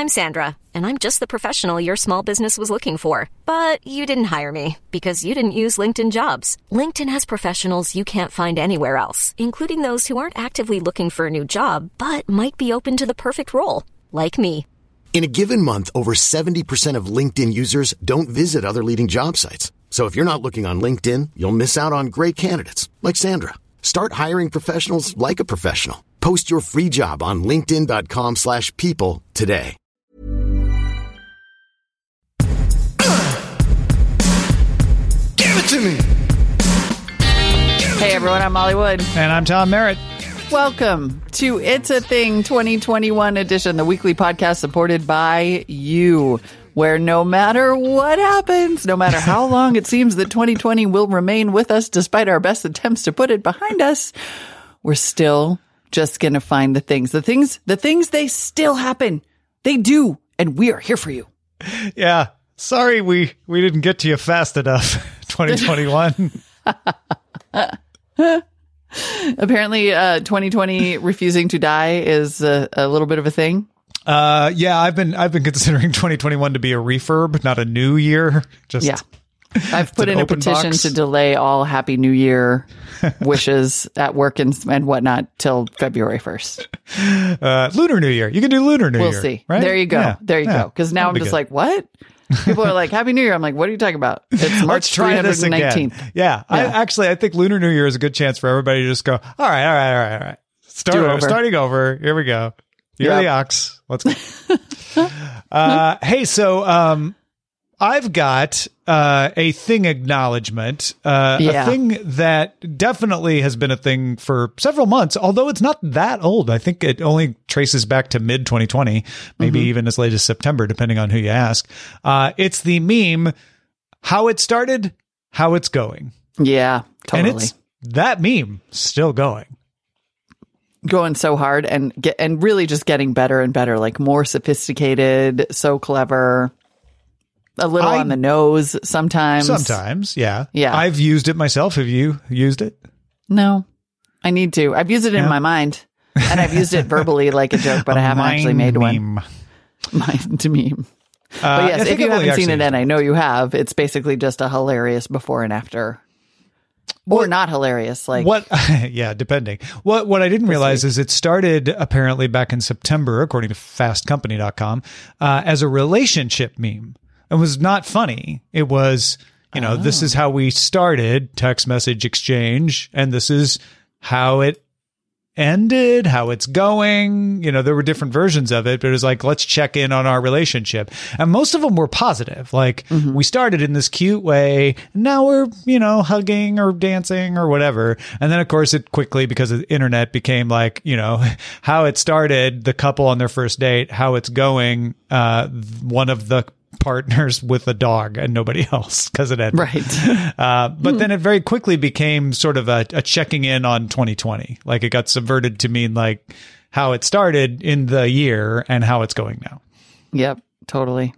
I'm Sandra, and I'm just the professional your small business was looking for. But you didn't hire me because you didn't use LinkedIn Jobs. LinkedIn has professionals you can't find anywhere else, including those who aren't actively looking for a new job, but might be open to the perfect role, like me. In a given month, over 70% of LinkedIn users don't visit other leading job sites. So if you're not looking on LinkedIn, you'll miss out on great candidates like Sandra. Start hiring professionals like a professional. Post your free job on linkedin.com/people today. Give it to me. Hey everyone, I'm Molly Wood. And I'm Tom Merritt. Welcome to It's a Thing 2021 edition, the weekly podcast supported by you, where no matter what happens, no matter how long it seems that 2020 will remain with us, despite our best attempts to put it behind us, we're still just going to find the things, they still happen. They do. And we are here for you. Yeah. Sorry, we didn't get to you fast enough. 2021. Apparently, 2020 refusing to die is a little bit of a thing. Yeah, I've been considering 2021 to be a refurb, not a new year. I've put in a petition to delay all Happy New Year wishes at work and whatnot till February 1st. Lunar New Year. You can do Lunar New Year. We'll see. Right? There you go. Yeah. There you go. Because now I'm just like, what? People are like, Happy New Year. I'm like, what are you talking about? It's March 319th. Yeah. I think Lunar New Year is a good chance for everybody to just go, all right. Starting over. Here we go. You're the ox. Let's go. Hey, so I've got a thing acknowledgement, a thing that definitely has been a thing for several months, although it's not that old. I think it only traces back to mid 2020, maybe even as late as September, depending on who you ask. It's the meme, how it started, how it's going. Yeah, totally. And it's that meme still going. Going so hard and really just getting better and better, like more sophisticated, so clever. A little on the nose sometimes. Sometimes, yeah. Yeah. I've used it myself. Have you used it? No, I need to. I've used it in my mind, and I've used it verbally like a joke, but I haven't actually made one. Mind to meme. But yes, if you haven't seen it, and I know you have, it's basically just a hilarious before and after. Or not hilarious, like what? Yeah, depending. What I didn't realize is it started apparently back in September, according to FastCompany.com, as a relationship meme. It was not funny. It was, this is how we started, text message exchange, and this is how it ended, how it's going. There were different versions of it, but it was like, let's check in on our relationship. And most of them were positive. Like, we started in this cute way, and now we're, hugging or dancing or whatever. And then, of course, it quickly, because of the internet, became like, how it started, the couple on their first date, how it's going, one of the partners with a dog and nobody else, because it ended. Right. But then it very quickly became sort of a checking in on 2020. Like, it got subverted to mean like how it started in the year and how it's going now. Yep, totally.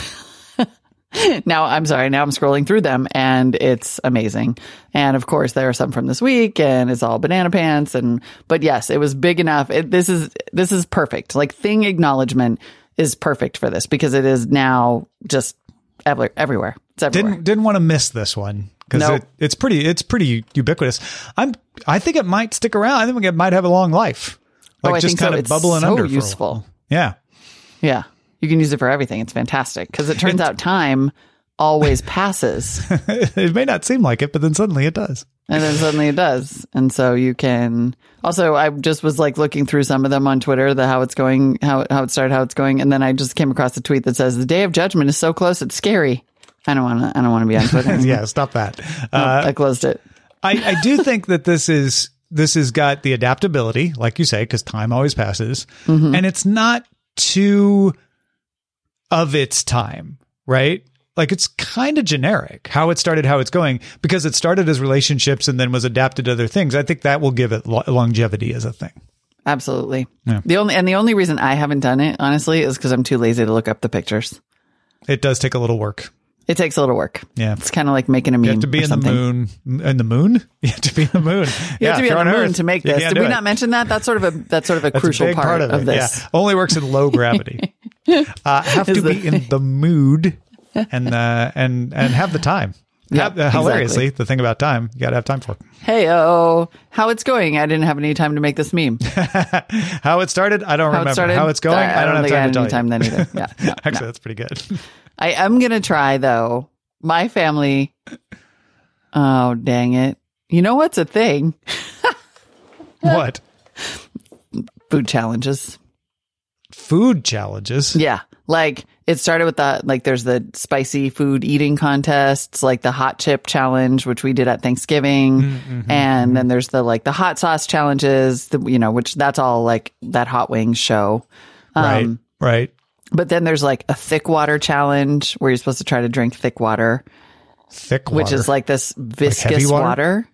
Now I'm scrolling through them and it's amazing. And of course there are some from this week and it's all banana pants but yes, it was big enough. This is perfect. Like, thing acknowledgement is perfect for this because it is now just everywhere. It's everywhere. Didn't want to miss this one because it's pretty ubiquitous. I think it might stick around. I think it might have a long life. Like, I just think kind so. of It's bubbling so under. Useful. Yeah. Yeah. You can use it for everything. It's fantastic because it turns out time always passes. It may not seem like it, but then suddenly it does. And then suddenly it does. And so you can also, I just was like looking through some of them on Twitter, how it's going, how it started, how it's going. And then I just came across a tweet that says, the day of judgment is so close. It's scary. I don't want to be on Twitter. Yeah. Stop that. I closed it. I do think that this has got the adaptability, like you say, because time always passes, and it's not too of its time, right? Like, it's kind of generic how it started, how it's going, because it started as relationships and then was adapted to other things. I think that will give it longevity as a thing. Absolutely. Yeah. The only reason I haven't done it, honestly, is because I'm too lazy to look up the pictures. It does take a little work. It takes a little work. Yeah. It's kind of like making a meme. You have to be in something. the moon. In the moon? You have to be in the moon. You have to be on the moon Earth. to make this. Did we not mention that? That's sort of a That's a crucial big part of this. Yeah. Only works in low gravity. Have to be in the mood and have the time. Yep, Hilariously, exactly. the thing about time, you got to have time for. Hey-oh, how it's going? I didn't have any time to make this meme. How it started, I don't remember. How it's going, I don't have think I time had to tell any time you. then either. Yeah, no, Actually, no. that's pretty good. I am going to try, though. My family, oh, dang it. You know what's a thing? What? Food challenges. Food challenges? Yeah. Like, it started with there's the spicy food eating contests, like the hot chip challenge, which we did at Thanksgiving. And then there's the hot sauce challenges, which that's all like that hot wings show. Right. But then there's like a thick water challenge where you're supposed to try to drink thick water. Thick water. Which is like this viscous heavy water.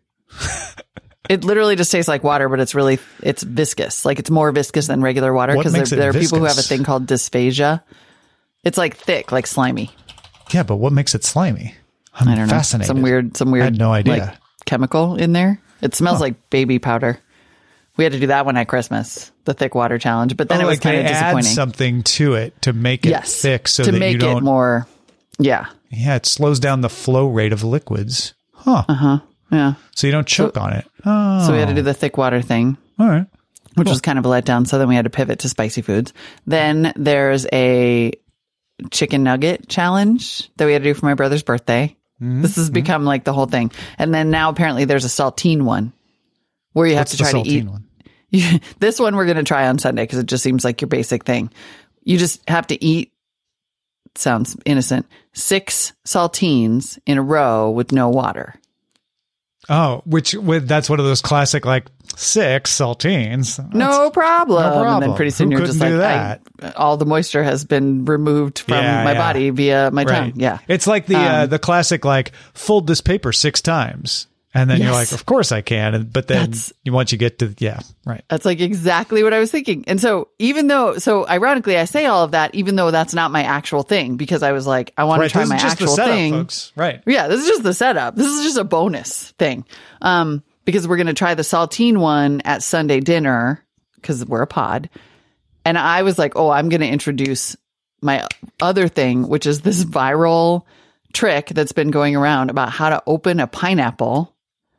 It literally just tastes like water, but it's viscous. Like it's more viscous than regular water What because makes there it are people who have a viscous? thing called dysphagia. It's like thick, like slimy. Yeah, but what makes it slimy? I don't know. Fascinated. Some weird. I had no idea. Like, chemical in there. It smells like baby powder. We had to do that one at Christmas, the thick water challenge. But then it was kind of they disappointing. add something to it to make it thick, so to that make you don't. it more. Yeah. Yeah, it slows down the flow rate of liquids. Huh. Yeah. So you don't choke on it. Oh. So we had to do the thick water thing. All right. Which was kind of a letdown. So then we had to pivot to spicy foods. Then there's a chicken nugget challenge that we had to do for my brother's birthday. This has become like the whole thing. And then now apparently there's a saltine one where you have What's to try the to eat. saltine one? This one we're going to try on Sunday because it just seems like your basic thing. You just have to eat, sounds innocent, 6 saltines in a row with no water. Oh, that's one of those classic, like, 6 saltines. No problem. no problem. And then pretty soon Who you're just couldn't like, do all the moisture has been removed from my body via my tongue. Yeah. It's like the classic, like, fold this paper 6 times. And then you're like, of course I can. But then once you get to, right. That's like exactly what I was thinking. And so ironically, I say all of that, even though that's not my actual thing, because I was like, I want to try my actual thing. Folks. Right. Yeah, this is just the setup. This is just a bonus thing. Because we're going to try the saltine one at Sunday dinner because we're a pod. And I was like, I'm going to introduce my other thing, which is this viral trick that's been going around about how to open a pineapple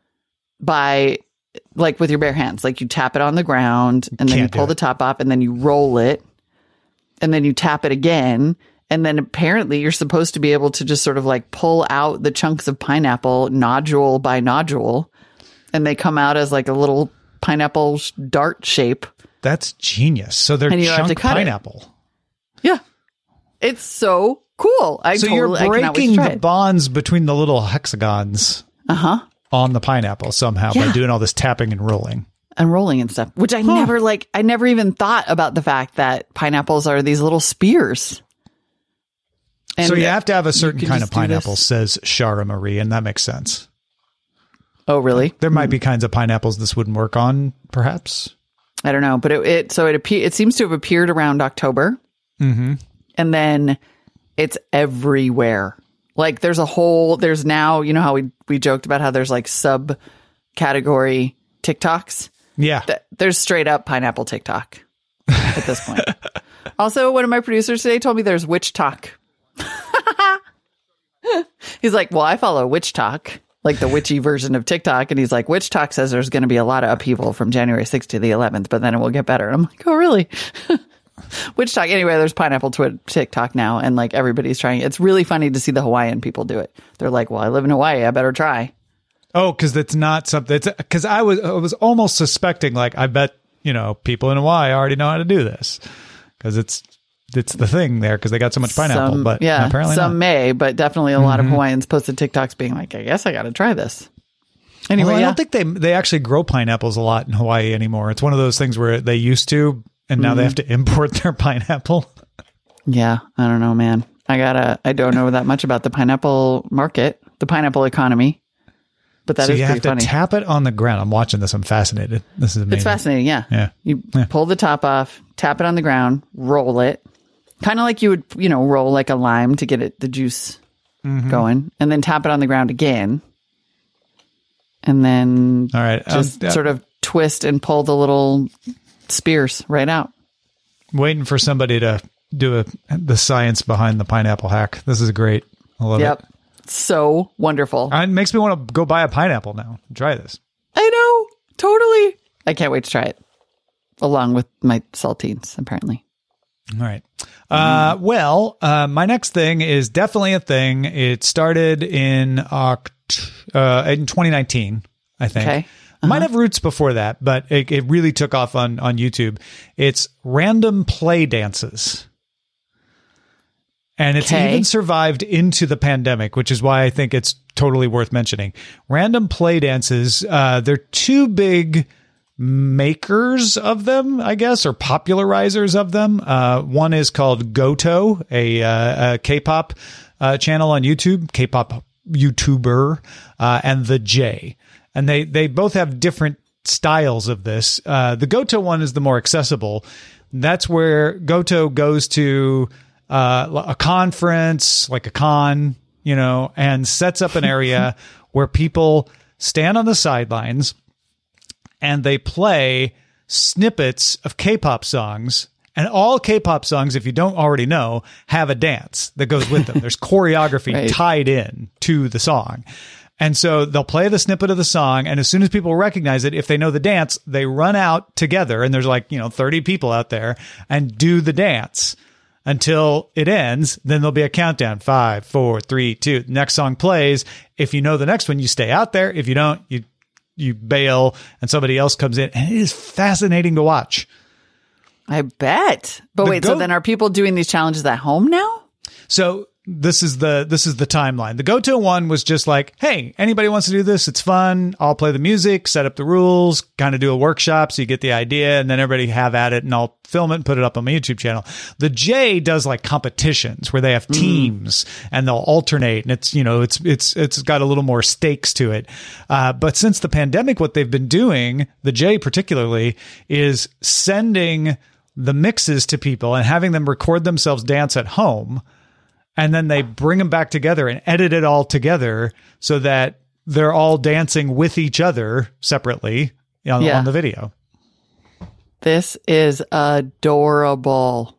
by like with your bare hands. Like you tap it on the ground and then you pull the top off and then you roll it and then you tap it again. And then apparently you're supposed to be able to just sort of like pull out the chunks of pineapple nodule by nodule. And they come out as like a little pineapple dart shape. That's genius. So they're And you have to chunk cut it. pineapple. Yeah. It's so cool. You're breaking the bonds between the little hexagons on the pineapple somehow by doing all this tapping and rolling. And rolling and stuff, which I never even thought about the fact that pineapples are these little spears. And so you have to have a certain kind of just do pineapple, this. says Shara Marie, and that makes sense. Oh, really? There might be kinds of pineapples this wouldn't work on, perhaps. I don't know, but it seems to have appeared around October. Mm-hmm. And then it's everywhere. Like there's now, you know how we joked about how there's like subcategory TikToks? Yeah. There's straight up pineapple TikTok at this point. Also, one of my producers today told me there's witch talk. He's like, well, I follow witch talk, like the witchy version of TikTok. And he's like, witch talk says there's going to be a lot of upheaval from January 6th to the 11th, but then it will get better. And I'm like, oh, really? Witch talk. Anyway, there's pineapple TikTok now, and like everybody's trying. It's really funny to see the Hawaiian people do it. They're like, well, I live in Hawaii. I better try. Oh, because it's not something. Because I was almost suspecting, like, I bet, people in Hawaii already know how to do this. Because it's the thing there, because they got so much pineapple. But apparently some not. may, but definitely a lot of Hawaiians posted TikToks being like, I guess I got to try this. Anyway, I don't think they actually grow pineapples a lot in Hawaii anymore. It's one of those things where they used to, and now they have to import their pineapple. Yeah, I don't know, man. I don't know that much about the pineapple market, the pineapple economy. But that is pretty funny. So you have to tap it on the ground. I'm watching this. I'm fascinated. This is amazing. It's fascinating, yeah. Yeah. You pull the top off, tap it on the ground, roll it. Kind of like you would, roll like a lime to get the juice going, and then tap it on the ground again. And then all right, just sort of twist and pull the little spears right out. Waiting for somebody to do the science behind the pineapple hack. This is great. I love it. So wonderful. It makes me want to go buy a pineapple now and try this. I know. Totally. I can't wait to try it. Along with my saltines, apparently. All right. My next thing is definitely a thing. It started in 2019, I think. Okay. Might have roots before that, but it really took off on YouTube. It's random play dances. And it's even survived into the pandemic, which is why I think it's totally worth mentioning. Random play dances, they're two big makers of them, I guess, or popularizers of them. One is called Goto, a K-pop channel on YouTube, K-pop YouTuber, and The J. And they both have different styles of this. The Goto one is the more accessible. That's where Goto goes to a conference, like a con, and sets up an area where people stand on the sidelines and they play snippets of K-pop songs. And all K-pop songs, if you don't already know, have a dance that goes with them. There's choreography tied in to the song. And so they'll play the snippet of the song, and as soon as people recognize it, if they know the dance, they run out together, and there's 30 people out there, and do the dance until it ends. Then there'll be a countdown. 5, 4, 3, 2. Next song plays. If you know the next one, you stay out there. If you don't, you bail, and somebody else comes in. And it is fascinating to watch. I bet. But so then are people doing these challenges at home now? So this is the timeline. The Goto one was just like, hey, anybody wants to do this? It's fun. I'll play the music, set up the rules, kind of do a workshop so you get the idea, and then everybody have at it, and I'll film it and put it up on my YouTube channel. The J does like competitions where they have teams and they'll alternate, and it's got a little more stakes to it. But since the pandemic, what they've been doing, the J particularly, is sending the mixes to people and having them record themselves dance at home. And then they bring them back together and edit it all together so that they're all dancing with each other separately on the video. This is adorable.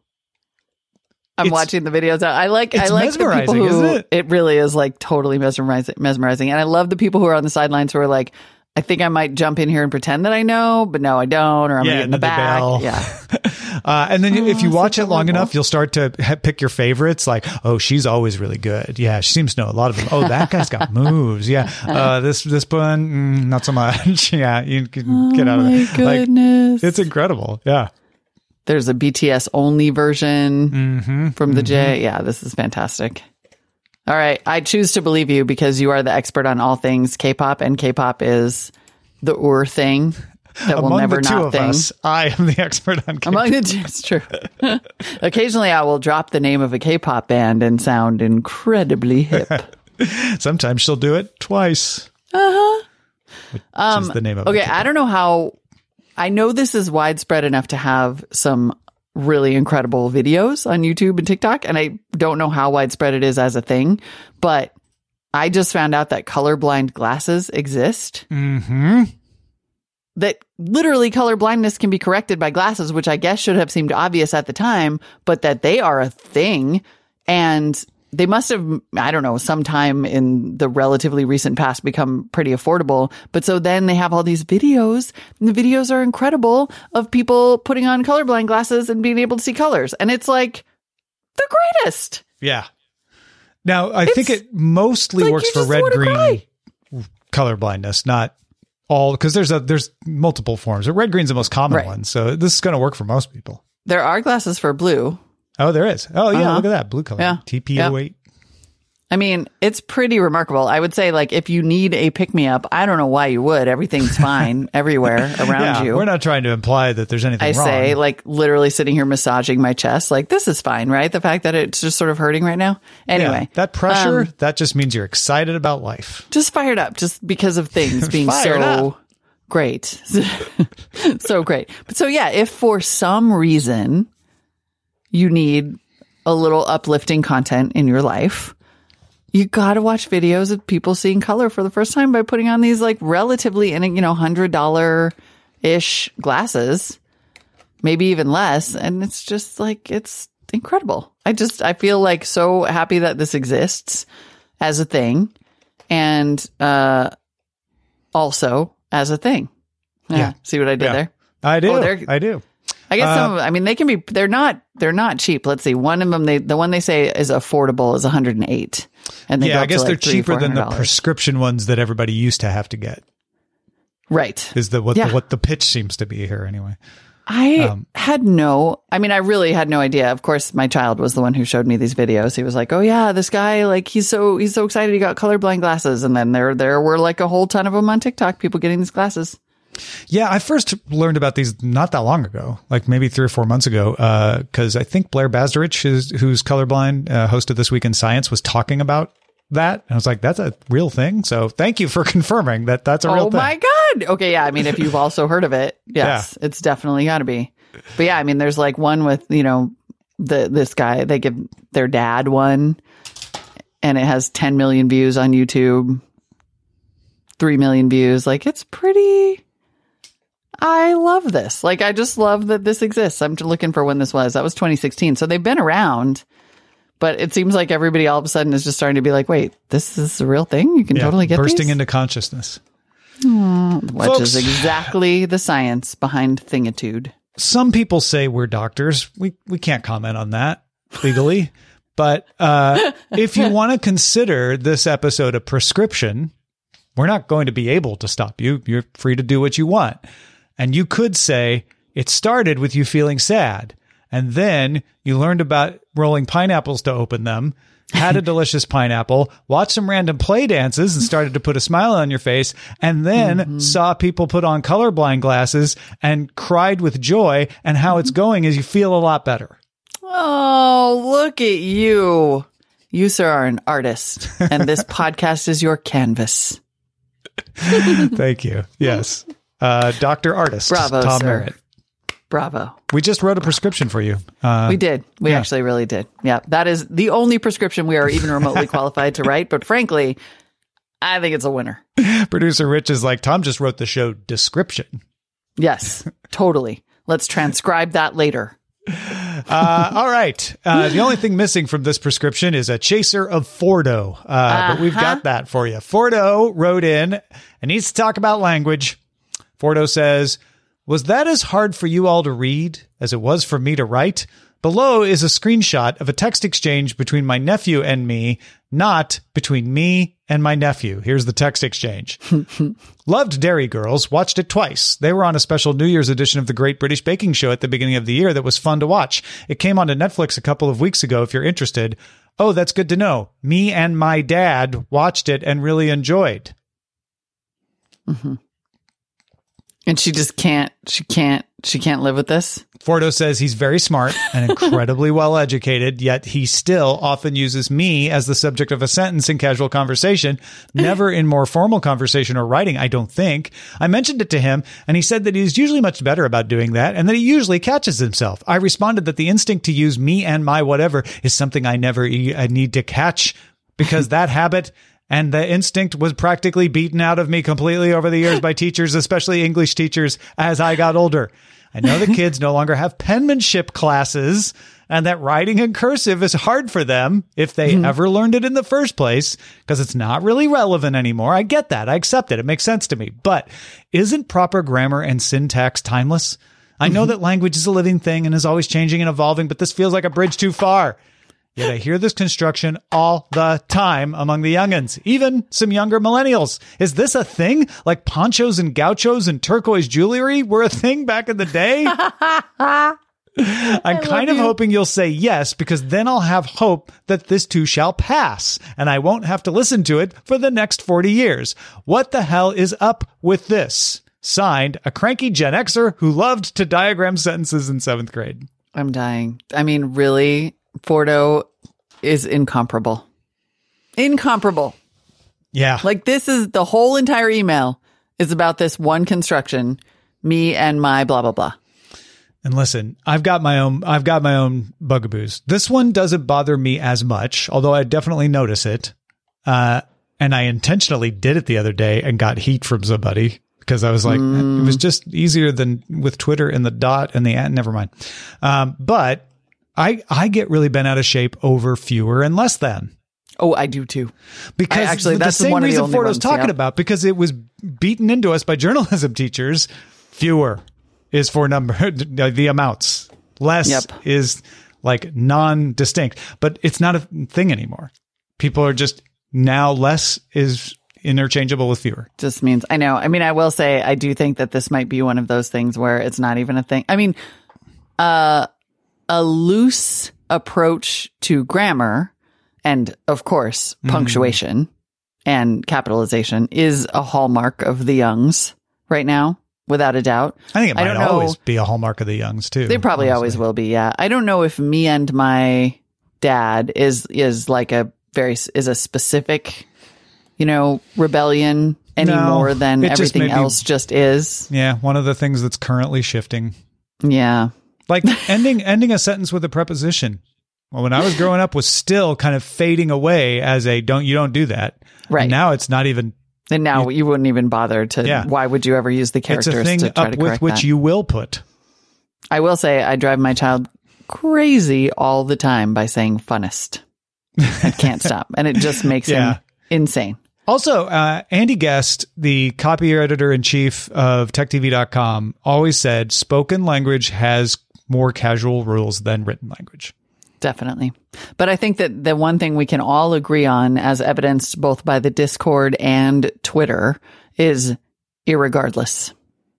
I'm watching the videos. I like the people who, isn't it really is like totally mesmerizing. And I love the people who are on the sidelines who are like, I think I might jump in here and pretend that I know, but no, I don't, or I'm going to get in the back. Yeah. And then if you watch it long enough, you'll start to pick your favorites. Like, oh, she's always really good. Yeah, she seems to know a lot of them. Oh, that guy's got moves. Yeah. This one, not so much. Yeah, you can get out of it. Goodness. It's incredible. Yeah. There's a BTS only version from the J. Yeah, this is fantastic. All right. I choose to believe you because you are the expert on all things K-pop, and K-pop is the thing that will never not thing. Us, I am the expert on K-pop. Among the two, it's true. Occasionally I will drop the name of a K-pop band and sound incredibly hip. Sometimes she'll do it twice. Which is the name of it. Okay, I don't know how. I know this is widespread enough to have some really incredible videos on YouTube and TikTok, and I don't know how widespread it is as a thing, but I just found out that colorblind glasses exist. That literally color blindness can be corrected by glasses, which I guess should have seemed obvious at the time, but that they are a thing. And they must have, I don't know, sometime in the relatively recent past become pretty affordable. But so then they have all these videos, and the videos are incredible of people putting on colorblind glasses and being able to see colors. And it's like the greatest. Yeah. Now, I think it mostly works for red-green colorblindness, not all, because there's multiple forms. But red-green's the most common one. So this is going to work for most people. There are glasses for blue. Oh, there is. Oh, yeah. Look at that. Blue color. Yeah. TP08. Yep. I mean, it's pretty remarkable. I would say, like, if you need a pick-me-up, I don't know why you would. Everything's fine everywhere around you. We're not trying to imply that there's anything wrong. I say, like, literally sitting here massaging my chest. Like, this is fine, right? The fact that it's just sort of hurting right now. Anyway. Yeah, that pressure, that just means you're excited about life. Just fired up, just because of things being so great. So great. But so, yeah, if for some reason you need a little uplifting content in your life, You got to watch videos of people seeing color for the first time by putting on these like relatively, $100-ish glasses, maybe even less. And it's just like, it's incredible. I feel like so happy that this exists as a thing and also as a thing. Yeah. See what I did there? I do. I do. I guess some of them, I mean, they can be, they're not cheap. Let's see. One of them, the one they say is affordable is $108. And they I guess they're cheaper than the $400. prescription ones that everybody used to have to get. Right. Is what the pitch seems to be here anyway. I really had no idea. Of course, my child was the one who showed me these videos. He was like, "Oh yeah, this guy, like he's so excited he got colorblind glasses." And then there were like a whole ton of them on TikTok, people getting these glasses. Yeah, I first learned about these not that long ago, like maybe 3 or 4 months ago, because I think Blair Bazdarich, who's colorblind, host of This Week in Science, was talking about that. And I was like, that's a real thing. So thank you for confirming that that's a real thing. Oh my God. Okay. Yeah. I mean, if you've also heard of it, yes, it's definitely got to be. But yeah, I mean, there's like one with, this guy, they give their dad one and it has 10 million views on YouTube, 3 million views. Like it's pretty, I love this. Like, I just love that this exists. I'm looking for when this was. That was 2016. So they've been around. But it seems like everybody all of a sudden is just starting to be like, wait, this is a real thing? You can totally get bursting these? Into consciousness. Which is exactly the science behind thingitude. Some people say we're doctors. We can't comment on that legally. But if you want to consider this episode a prescription, we're not going to be able to stop you. You're free to do what you want. And you could say it started with you feeling sad. And then you learned about rolling pineapples to open them, had a delicious pineapple, watched some random play dances and started to put a smile on your face, and then saw people put on colorblind glasses and cried with joy. And how it's going is you feel a lot better. Oh, look at you. You, sir, are an artist, and this podcast is your canvas. Thank you. Yes. Dr. Artist. Bravo, Tom sir. Merritt. Bravo. We just wrote a prescription for you. We did. We actually really did. Yeah. That is the only prescription we are even remotely qualified to write. But frankly, I think it's a winner. Producer Rich is like, Tom just wrote the show description. Yes, totally. Let's transcribe that later. All right. The only thing missing from this prescription is a chaser of Fordo. But we've got that for you. Fordo wrote in and needs to talk about language. Fordo says, was that as hard for you all to read as it was for me to write? Below is a screenshot of a text exchange between my nephew and me, not between me and my nephew. Here's the text exchange. Loved Dairy Girls, watched it twice. They were on a special New Year's edition of the Great British Baking Show at the beginning of the year that was fun to watch. It came onto Netflix a couple of weeks ago if you're interested. Oh, that's good to know. Me and my dad watched it and really enjoyed. Mm-hmm. And she just can't live with this. Fordo says he's very smart and incredibly well educated, yet he still often uses me as the subject of a sentence in casual conversation, never in more formal conversation or writing, I don't think. I mentioned it to him, and he said that he's usually much better about doing that, and that he usually catches himself. I responded that the instinct to use me and my whatever is something I never need to catch, because that habit and the instinct was practically beaten out of me completely over the years by teachers, especially English teachers, as I got older. I know the kids no longer have penmanship classes and that writing in cursive is hard for them if they ever learned it in the first place because it's not really relevant anymore. I get that. I accept it. It makes sense to me. But isn't proper grammar and syntax timeless? I know that language is a living thing and is always changing and evolving, but this feels like a bridge too far. Yet I hear this construction all the time among the youngins, even some younger millennials. Is this a thing? Like ponchos and gauchos and turquoise jewelry were a thing back in the day? I'm kind of hoping you'll say yes, because then I'll have hope that this too shall pass, and I won't have to listen to it for the next 40 years. What the hell is up with this? Signed, a cranky Gen Xer who loved to diagram sentences in 7th grade. I'm dying. I mean, really? Fordo is incomparable. Incomparable. Yeah. Like, this is the whole entire email is about this one construction, me and my blah, blah, blah. And listen, I've got my own bugaboos. This one doesn't bother me as much, although I definitely notice it. And I intentionally did it the other day and got heat from somebody because I was like, it was just easier than with Twitter and the dot and the at. Never mind. But I get really bent out of shape over fewer and less than. Oh, I do too. Because actually, the that's same one of the reason only Ford was ones, talking yeah. about, because it was beaten into us by journalism teachers. Fewer is for number, the amounts. Less is like non-distinct, but it's not a thing anymore. People are just now less is interchangeable with fewer. Just means, I know. I mean, I will say, I do think that this might be one of those things where it's not even a thing. I mean, a loose approach to grammar and, of course, punctuation and capitalization is a hallmark of the youngs right now, without a doubt. I think it might always be a hallmark of the youngs, too. They probably always will be, yeah. I don't know if me and my dad is like a specific, rebellion any more than everything else just is. Yeah, one of the things that's currently shifting. Yeah. Like ending a sentence with a preposition. Well, when I was growing up was still kind of fading away as you don't do that. Right. And now it's not even. And now you wouldn't even bother to. Yeah. Why would you ever use the characters to try to correct that? It's a thing up with which you will put. I will say I drive my child crazy all the time by saying funnest. I can't stop. And it just makes him insane. Also, Andy Guest, the copy editor-in-chief of TechTV.com, always said spoken language has more casual rules than written language. Definitely. But I think that the one thing we can all agree on, as evidenced both by the Discord and Twitter, is irregardless.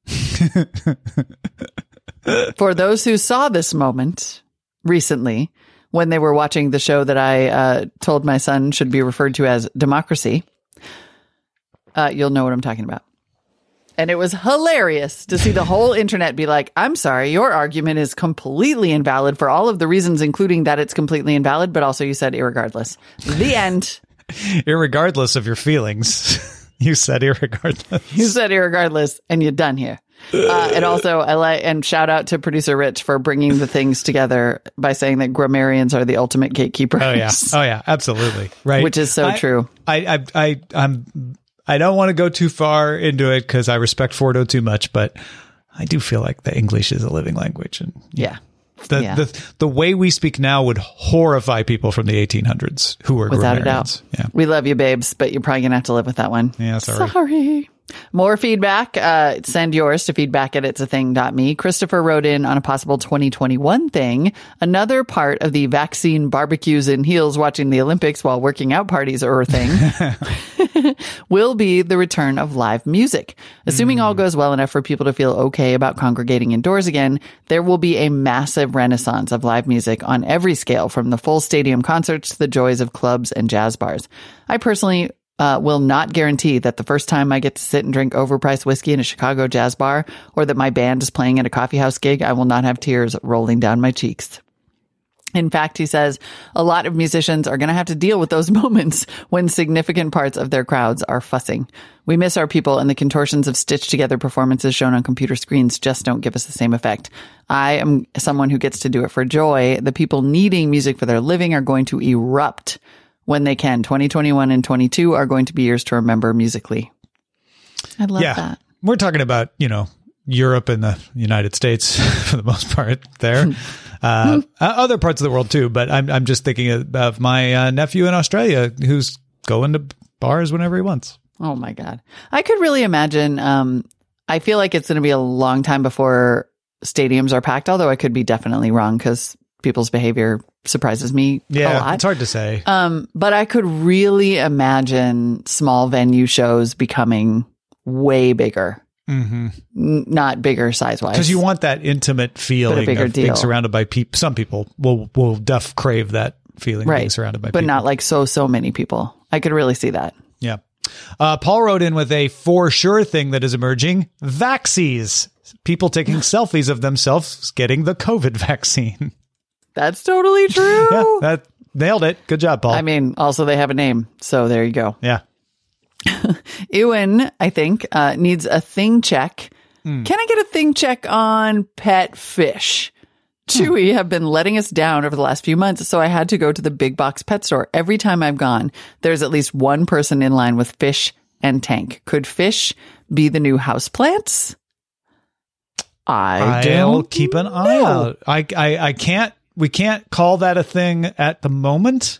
For those who saw this moment recently, when they were watching the show that I told my son should be referred to as Democracy, you'll know what I'm talking about. And it was hilarious to see the whole internet be like, I'm sorry, your argument is completely invalid for all of the reasons, including that it's completely invalid, but also you said irregardless. The end. Irregardless of your feelings. You said irregardless. You said irregardless, and you're done here. And also, and shout out to producer Rich for bringing the things together by saying that grammarians are the ultimate gatekeepers. Oh yeah, absolutely. Right. Which is so true. I don't want to go too far into it because I respect Fordo too much, but I do feel like the English is a living language. And the way we speak now would horrify people from the 1800s who were without grammarians. A doubt. Yeah. We love you, babes, but you're probably going to have to live with that one. Yeah, sorry. More feedback. Send yours to feedback@itsathing.me. Christopher wrote in on a possible 2021 thing. Another part of the vaccine barbecues in heels watching the Olympics while working out parties or thing will be the return of live music. Assuming all goes well enough for people to feel okay about congregating indoors again, there will be a massive renaissance of live music on every scale, from the full stadium concerts to the joys of clubs and jazz bars. I personally will not guarantee that the first time I get to sit and drink overpriced whiskey in a Chicago jazz bar, or that my band is playing at a coffeehouse gig, I will not have tears rolling down my cheeks. In fact, he says, a lot of musicians are going to have to deal with those moments when significant parts of their crowds are fussing. We miss our people, and the contortions of stitched together performances shown on computer screens just don't give us the same effect. I am someone who gets to do it for joy. The people needing music for their living are going to erupt when they can. 2021 and 22 are going to be years to remember musically. I love that. We're talking about, Europe and the United States for the most part there. Other parts of the world too, but I'm just thinking of my nephew in Australia who's going to bars whenever he wants. Oh my God. I could really imagine. I feel like it's going to be a long time before stadiums are packed, although I could be definitely wrong because people's behavior surprises me a lot. It's hard to say. But I could really imagine small venue shows becoming way bigger. Mm-hmm. Not bigger size-wise. Because you want that intimate feeling of being surrounded by people. Some people will crave that feeling of being surrounded by people. But not like so many people. I could really see that. Yeah. Paul wrote in with a for sure thing that is emerging. Vaxies. People taking selfies of themselves getting the COVID vaccine. That's totally true. Yeah, that nailed it. Good job, Paul. I mean, also they have a name, so there you go. Yeah. Ewan, I think, needs a thing check. Can I get a thing check on pet fish? Chewy have been letting us down over the last few months, so I had to go to the big box pet store. Every time I've gone, there's at least one person in line with fish and tank. Could fish be the new houseplants? I'll keep an eye out. I can't. We can't call that a thing at the moment.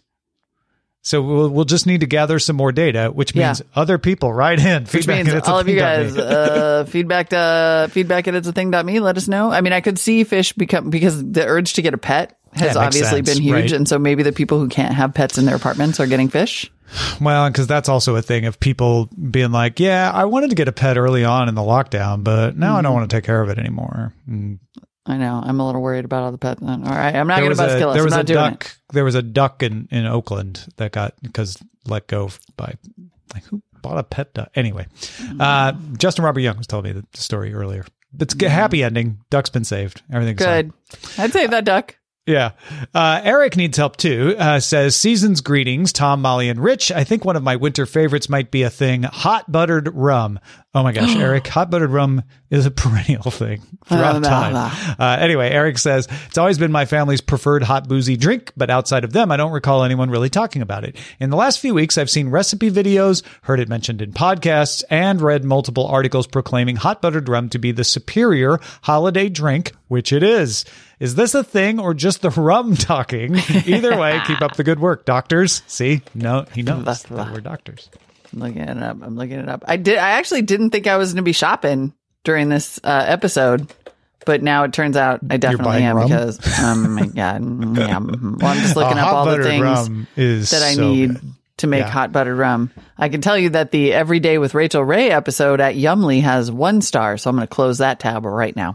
So we'll just need to gather some more data, which means other people write in. Which means all of you guys, feedback at it'sathing.me. Let us know. I mean, I could see fish because the urge to get a pet has obviously been huge. Right. And so maybe the people who can't have pets in their apartments are getting fish. Well, because that's also a thing of people being like, yeah, I wanted to get a pet early on in the lockdown, but now I don't want to take care of it anymore. I know. I'm a little worried about all the pets. All right. I'm not going to buzzkill us. I'm not doing it. There was a duck in Oakland that got let go by, like, who bought a pet duck? Anyway, Justin Robert Young was telling me the story earlier. It's a happy ending. Duck's been saved. Everything's good. Fine. I'd save that duck. Yeah. Eric needs help too. Says, season's greetings, Tom, Molly, and Rich. I think one of my winter favorites might be a thing, hot buttered rum. Oh my gosh, Eric, hot buttered rum is a perennial thing throughout time. Anyway, Eric says, it's always been my family's preferred hot boozy drink, but outside of them, I don't recall anyone really talking about it. In the last few weeks, I've seen recipe videos, heard it mentioned in podcasts, and read multiple articles proclaiming hot buttered rum to be the superior holiday drink, which it is. Is this a thing or just the rum talking? Either way, keep up the good work, doctors. See? No, he knows that we're doctors. I'm looking it up. I actually didn't think I was going to be shopping during this episode, but now it turns out I definitely am rum? Because, oh my God. Yeah. Well, I'm just looking up all the things that I need to make hot buttered rum. I can tell you that the Everyday with Rachel Ray episode at Yumly has 1 star, so I'm going to close that tab right now.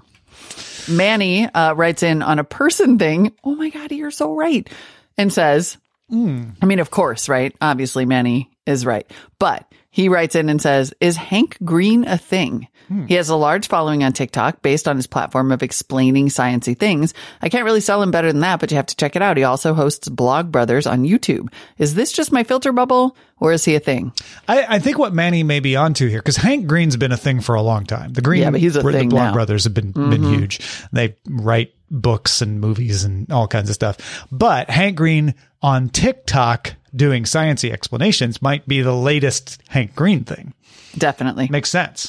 Manny writes in on a person thing. Oh my God, you're so right. And says, I mean, of course, right? Obviously, Manny is right. But he writes in and says, is Hank Green a thing? He has a large following on TikTok based on his platform of explaining sciencey things. I can't really sell him better than that, but you have to check it out. He also hosts Blog Brothers on YouTube. Is this just my filter bubble, or is he a thing? I think what Manny may be onto here, because Hank Green's been a thing for a long time. The but he's a thing the Blog now. Brothers have been huge. They write books and movies and all kinds of stuff. But Hank Green on TikTok doing sciencey explanations might be the latest Hank Green thing. Definitely. Makes sense.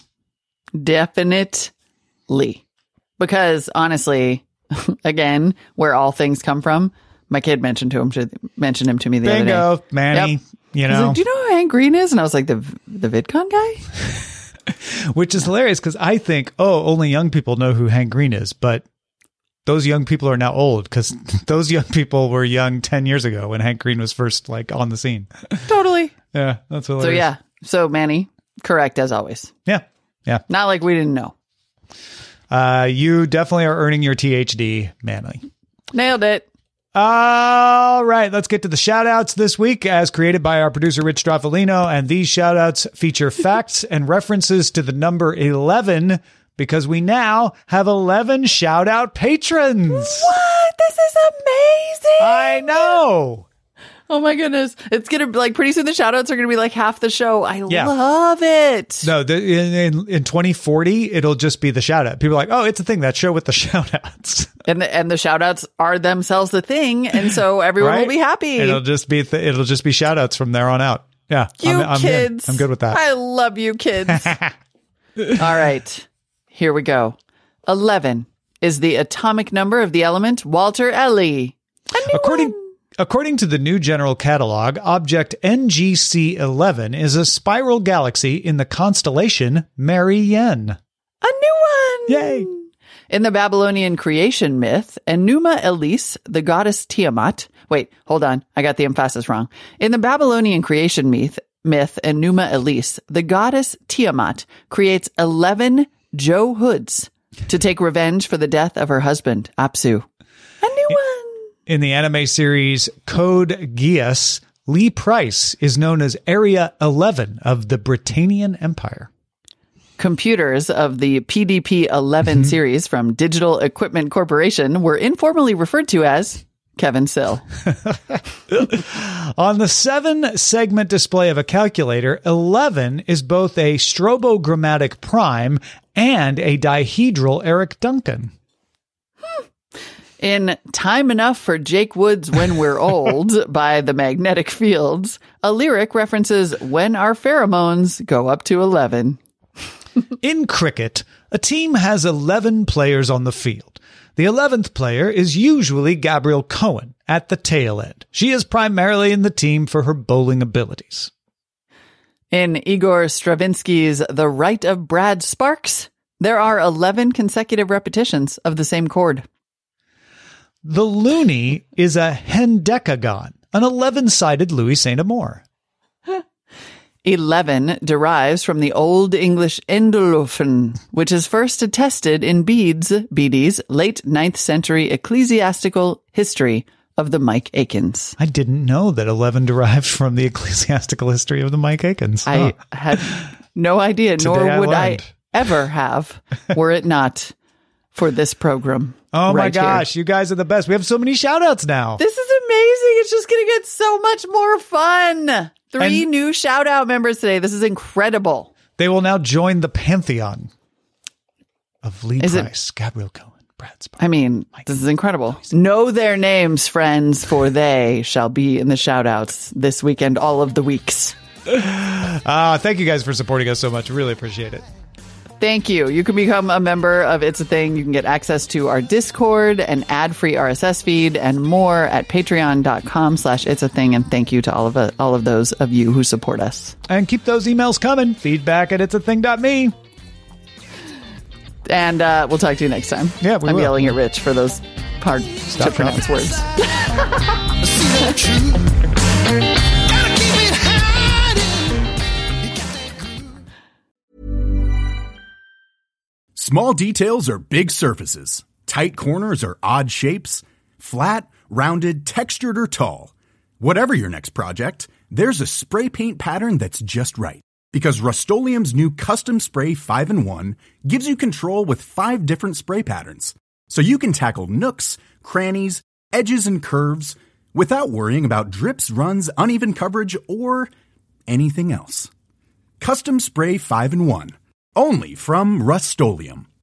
Definitely. Because honestly, again, where all things come from, my kid mentioned him to me the other day. Bingo, Manny. Yep. You know, know, like, do you know who Hank Green is? And I was like, the VidCon guy? Which is hilarious because I think, only young people know who Hank Green is, but those young people are now old because those young people were young 10 years ago when Hank Green was first on the scene. Totally. Yeah, that's hilarious. So Manny, correct as always. Yeah. Not like we didn't know. You definitely are earning your THD, Manly. Nailed it. All right, let's get to the shout-outs this week as created by our producer, Rich Straffolino. And these shout-outs feature facts and references to the number 11 because we now have 11 shout-out patrons. What? This is amazing. I know. Oh my goodness. It's going to pretty soon the shout-outs are going to be half the show. I love it. No, in 2040, it'll just be the shout-out. People are like, it's a thing, that show with the shout-outs. And the shout-outs are themselves the thing, and so everyone will be happy. And it'll just be shout-outs from there on out. Yeah. I'm kids. I'm good with that. I love you, kids. All right. Here we go. 11 is the atomic number of the element Walter Ellie. According to the New General Catalog, object NGC-11 is a spiral galaxy in the constellation Mary Yen. A new one! Yay! In the Babylonian creation myth, Enuma Elish, the goddess Tiamat... Wait, hold on. I got the emphasis wrong. In the Babylonian creation myth, Enuma Elish, the goddess Tiamat, creates 11 Joe Hoods to take revenge for the death of her husband, Apsu. A new one! In the anime series Code Geass, Lee Price is known as Area 11 of the Britannian Empire. Computers of the PDP-11 series from Digital Equipment Corporation were informally referred to as Kevin Sill. On the 7-segment display of a calculator, 11 is both a strobogrammatic prime and a dihedral Eric Duncan. In Time Enough for Jake Woods When We're Old by the Magnetic Fields, a lyric references when our pheromones go up to 11. In cricket, a team has 11 players on the field. The 11th player is usually Gabrielle Cohen at the tail end. She is primarily in the team for her bowling abilities. In Igor Stravinsky's The Rite of Brad Sparks, there are 11 consecutive repetitions of the same chord. The loonie is a hendecagon, an 11-sided Louis Saint Amour. 11 derives from the Old English endolophin, which is first attested in Bede's late 9th century ecclesiastical history of the Mike Aikens. I didn't know that 11 derived from the ecclesiastical history of the Mike Aikens. I had no idea, nor would I ever have, were it not for this program. Oh my right gosh, here. you guys are the best. We have so many shout outs now. This is amazing. It's just going to get so much more fun. 3 new shout out members today. This is incredible. They will now join the pantheon of Lee Price, Gabrielle Cohen, Brad Sparks. I mean, this is incredible. Know their names, friends, for they shall be in the shout outs this weekend, all of the weeks. Thank you guys for supporting us so much. Really appreciate it. Thank you. You can become a member of It's a Thing. You can get access to our Discord, an ad-free RSS feed, and more at patreon.com/itsatthing. And thank you to all of those of you who support us. And keep those emails coming. Feedback@itsathing.me. And we'll talk to you next time. Yeah, we I'm will. yelling at Rich for those hard to pronounce words. Small details are big surfaces. Tight corners are odd shapes. Flat, rounded, textured, or tall. Whatever your next project, there's a spray paint pattern that's just right. Because Rust-Oleum's new Custom Spray 5-in-1 gives you control with 5 different spray patterns. So you can tackle nooks, crannies, edges, and curves without worrying about drips, runs, uneven coverage, or anything else. Custom Spray 5-in-1. Only from Rust-Oleum.